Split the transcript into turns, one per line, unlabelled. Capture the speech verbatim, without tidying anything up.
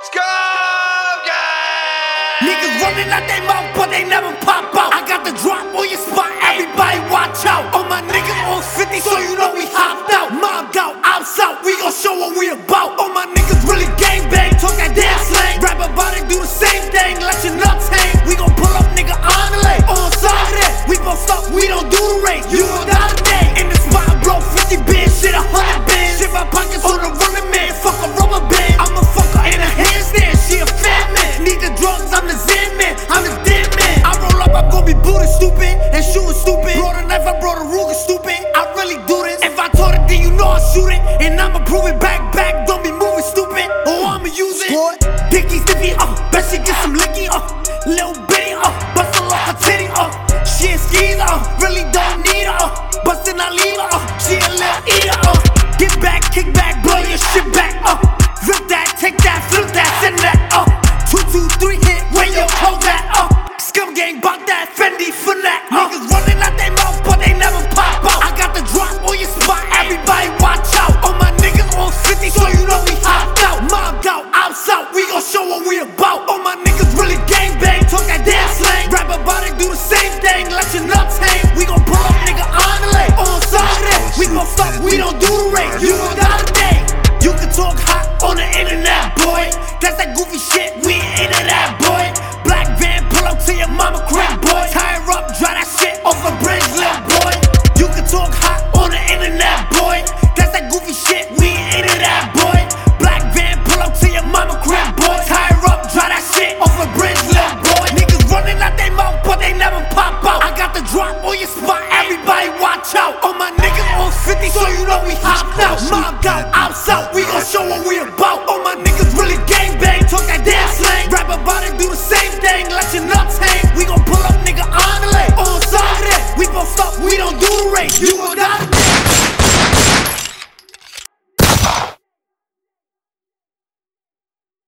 Niggas running out they mouth, but they never pop out. I got the drop on your spot, everybody watch out. All my niggas on fifty, so you know we hopped out. Mobbed out, ops out, we gon' show what we about. All my niggas really gang bang, talk that damn slang. Rap about it, do the same thing, let your nuts hang. We gon' pull up, nigga, on the lane. On side of that, we gon' stop, we don't do the race. You gon' die today. In the spot, blow fifty bands, shit a hundred bands. Shit my pockets on the running man, fuck a rubber band. I'm a fucker in a handstand, she a fan man. Need the drugs, I'm the Zen man, I'm the dead man. I roll up, I'm gon' be booty stupid and shooting stupid. Brought a knife, I brought a Ruger stupid. I really do this. If I taught it, then you know I shoot it. And I'ma prove it back, back. Don't be moving stupid, or I'ma use it. Dicky stiffy, uh, bet she get some licky, uh. Little bitty, uh, bust a lock her titty, uh. She a skeezer, uh, really don't need her, uh. Bustin', I leave her, uh. She a little eater, uh. Get back, kick back, blow your shit back, uh. Rip that, take that, flip that, send that, uh. Two, two, three hit, when you hold that, uh. Scum gang, bout that, Fendi for that, uh. Niggas running out they mouth, but they never pop out. I got the drop on your spot, everybody watch out. All my niggas on fifty, so you know we hopped out. Mobbed out, ops out, we gon' show what we about. All my niggas really gang bang, talk that damn slang. Rap about it, do the same thing, let your nuts hang. We gon' pull up, nigga, on the lane. On side of that, we gon' stop, we don't do the race. You gon' die today. You can talk hot on the internet, boy. That's that goofy shit, we ain't into that, boy. Black van, pull up to your mama crib, boy. Tie her up, dry that shit off a bridge, little boy. You can talk hot on the internet, boy. That's that goofy shit, we ain't into that, boy. Black van, pull up to your mama crib, boy. Tie her up, dry that shit off a bridge, little boy. Niggas running out they mouth, but they never pop out. I got the drop on your spot, everybody watch out. All my niggas on fifty, so you know we hopped out. Mobbed out, ops out, we gon' show what we about. All my niggas really gang bang, talk that damn slang. Rap about it, do the same thing, let your nuts hang. We gon' pull up, nigga, on the lane. On side of that, we gon' stop, we don't do the race. You gon'